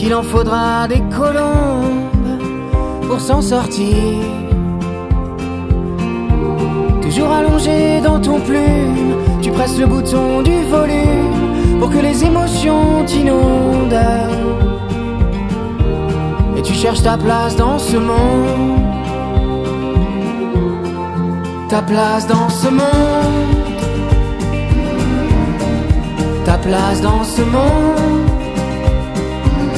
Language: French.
qu'il en faudra des colombes pour s'en sortir. Toujours allongé dans ton plume, tu presses le bouton du volume pour que les émotions t'inondent. Et tu cherches ta place dans ce monde, ta place dans ce monde, ta place dans ce monde.